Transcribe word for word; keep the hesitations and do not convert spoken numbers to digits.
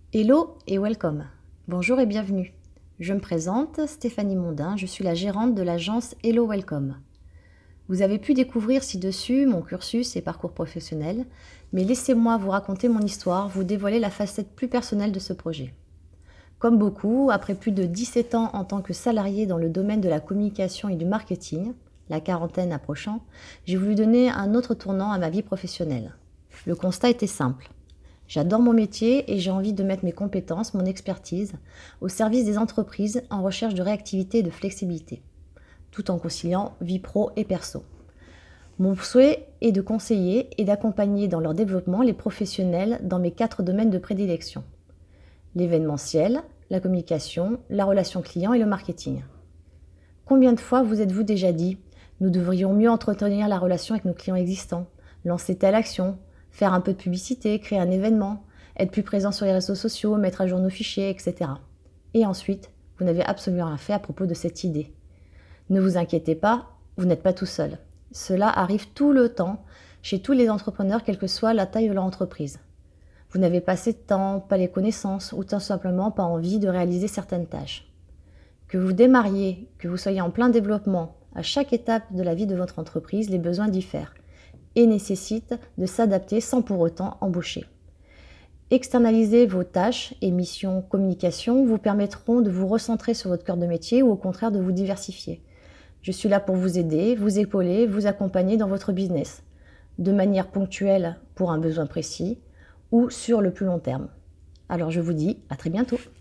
Hello et welcome. Bonjour et bienvenue. Je me présente, Stéphanie Mondin, je suis la gérante de l'agence Hello Welcome. Vous avez pu découvrir ci-dessus mon cursus et parcours professionnel, mais laissez-moi vous raconter mon histoire, vous dévoiler la facette plus personnelle de ce projet. Comme beaucoup, après plus de dix-sept ans en tant que salarié dans le domaine de la communication et du marketing, la quarantaine approchant, j'ai voulu donner un autre tournant à ma vie professionnelle. Le constat était simple. J'adore mon métier et j'ai envie de mettre mes compétences, mon expertise, au service des entreprises en recherche de réactivité et de flexibilité, tout en conciliant vie pro et perso. Mon souhait est de conseiller et d'accompagner dans leur développement les professionnels dans mes quatre domaines de prédilection. L'événementiel, la communication, la relation client et le marketing. Combien de fois vous êtes-vous déjà dit « Nous devrions mieux entretenir la relation avec nos clients existants, lancer telle action, faire un peu de publicité, créer un événement, être plus présent sur les réseaux sociaux, mettre à jour nos fichiers, et cetera » Et ensuite, vous n'avez absolument rien fait à propos de cette idée. Ne vous inquiétez pas, vous n'êtes pas tout seul. Cela arrive tout le temps chez tous les entrepreneurs, quelle que soit la taille de leur entreprise. Vous n'avez pas assez de temps, pas les connaissances ou tout simplement pas envie de réaliser certaines tâches. Que vous démarriez, que vous soyez en plein développement, à chaque étape de la vie de votre entreprise, les besoins diffèrent et nécessitent de s'adapter sans pour autant embaucher. Externaliser vos tâches et missions communication vous permettront de vous recentrer sur votre cœur de métier ou au contraire de vous diversifier. Je suis là pour vous aider, vous épauler, vous accompagner dans votre business, de manière ponctuelle pour un besoin précis ou sur le plus long terme. Alors je vous dis à très bientôt.